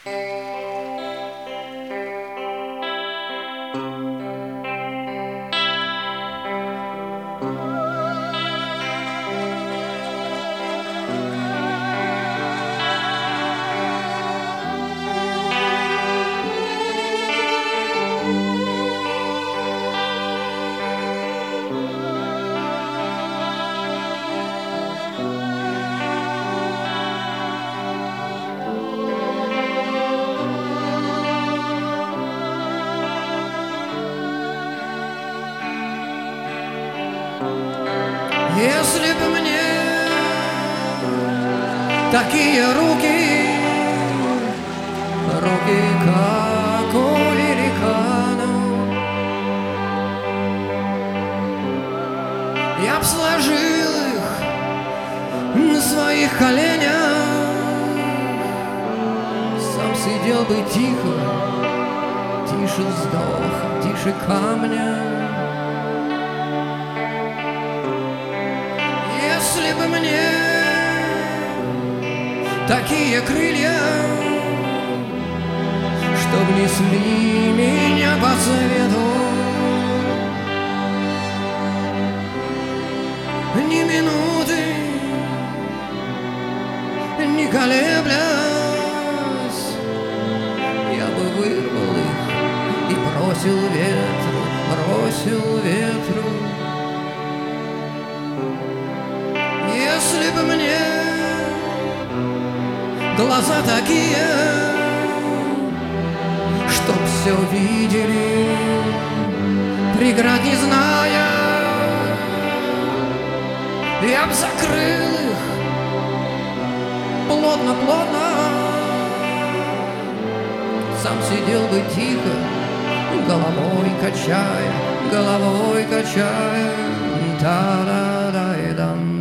Если бы мне такие руки, как у великанов, я б сложил их на своих коленях, сам сидел бы тихо, тише вздоха, тише камня. Если бы мне такие крылья, чтоб несли меня по свету, ни минуты не колеблясь, я бы вырвал их и бросил ветру. Если бы мне глаза такие, чтоб все видели, преград не зная, я б закрыл их плотно, сам сидел бы тихо, головой качая, та-да-да-да-дам.